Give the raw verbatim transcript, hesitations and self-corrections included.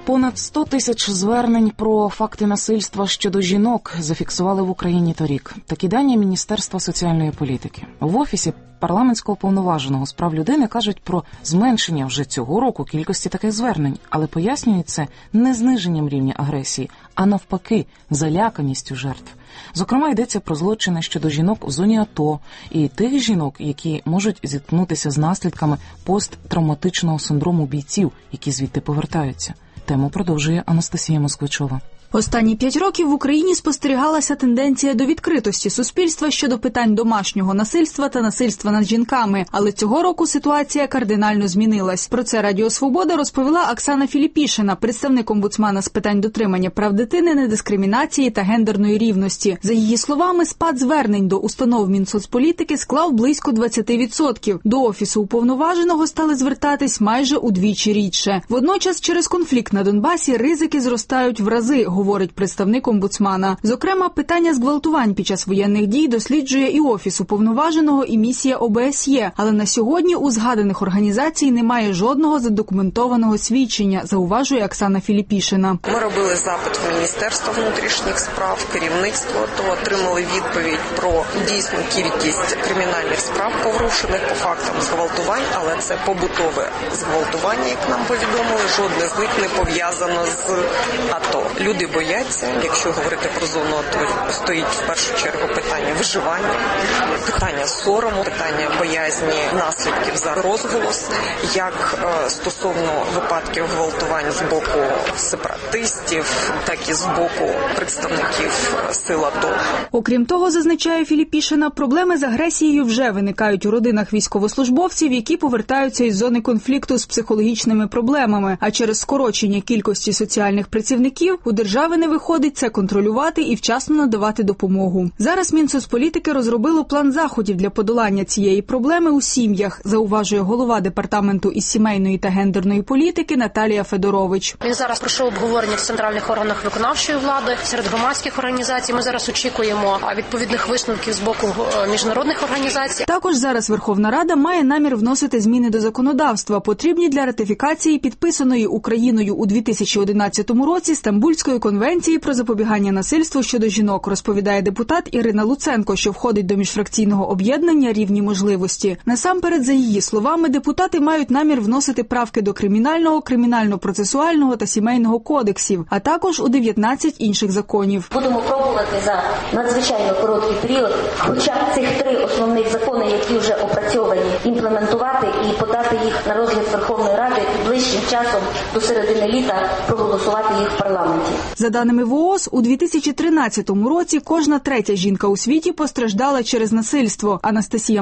Понад сто тисяч звернень про факти насильства щодо жінок зафіксували в Україні торік. Такі дані Міністерства соціальної політики. В Офісі парламентського повноваженого з прав людини кажуть про зменшення вже цього року кількості таких звернень, але пояснюють це не зниженням рівня агресії, а навпаки, заляканістю жертв. Зокрема, йдеться про злочини щодо жінок у зоні АТО і тих жінок, які можуть зіткнутися з наслідками посттравматичного синдрому бійців, які звідти повертаються. Тему продовжує Анастасія Москвичова. Останні п'ять років в Україні спостерігалася тенденція до відкритості суспільства щодо питань домашнього насильства та насильства над жінками. Але цього року ситуація кардинально змінилась. Про це Радіо Свобода розповіла Оксана Філіпішина, представник омбудсмана з питань дотримання прав дитини, недискримінації та гендерної рівності. За її словами, спад звернень до установ Мінсоцполітики склав близько двадцять відсотків. До Офісу уповноваженого стали звертатись майже удвічі рідше. Водночас через конфлікт на Донбасі ризики зростають в рази, говорить представник омбудсмана. Зокрема, питання зґвалтувань під час воєнних дій досліджує і Офіс уповноваженого, і місія О Б С Є. Але на сьогодні у згаданих організацій немає жодного задокументованого свідчення, зауважує Оксана Філіпішина. Ми робили запит в Міністерство внутрішніх справ, керівництво, то отримали відповідь про дійсну кількість кримінальних справ, порушених по фактам зґвалтувань, але це побутове зґвалтування, як нам повідомили, жодне з них не пов'язано з АТО. Люди бояться, якщо говорити про зону АТО, стоїть в першу чергу питання виживання, питання сорому, питання боязні наслідків за розголос, як е, стосовно випадків гвалтувань з боку сепаратистів, так і з боку представників сил АТО. Окрім того, зазначає Філіпішина, проблеми з агресією вже виникають у родинах військовослужбовців, які повертаються із зони конфлікту з психологічними проблемами, а через скорочення кількості соціальних працівників у держави не виходить це контролювати і вчасно надавати допомогу. Зараз Мінсоцполітики розробило план заходів для подолання цієї проблеми у сім'ях, зауважує голова департаменту із сімейної та гендерної політики Наталія Федорович. Він зараз пройшов обговорення в центральних органах виконавчої влади, серед громадських організацій. Ми зараз очікуємо відповідних висновків з боку міжнародних організацій. Також зараз Верховна Рада має намір вносити зміни до законодавства, потрібні для ратифікації підписаної Україною у дві тисячі одинадцятому році Стамбульської конвенції про запобігання насильству щодо жінок, розповідає депутат Ірина Луценко, що входить до міжфракційного об'єднання «Рівні можливості». Насамперед, за її словами, депутати мають намір вносити правки до Кримінального, Кримінально-процесуального та Сімейного кодексів, а також у дев'ятнадцять інших законів. Будемо пробувати за надзвичайно короткий період хоча б цих три основних закони, які вже опрацьовані, імплементувати і подати їх на розгляд Верховної Ради і ближчим часом до середини літа проголосувати їх в парламенті. За даними В О О З, у дві тисячі тринадцятому році кожна третя жінка у світі постраждала через насильство. Анастасія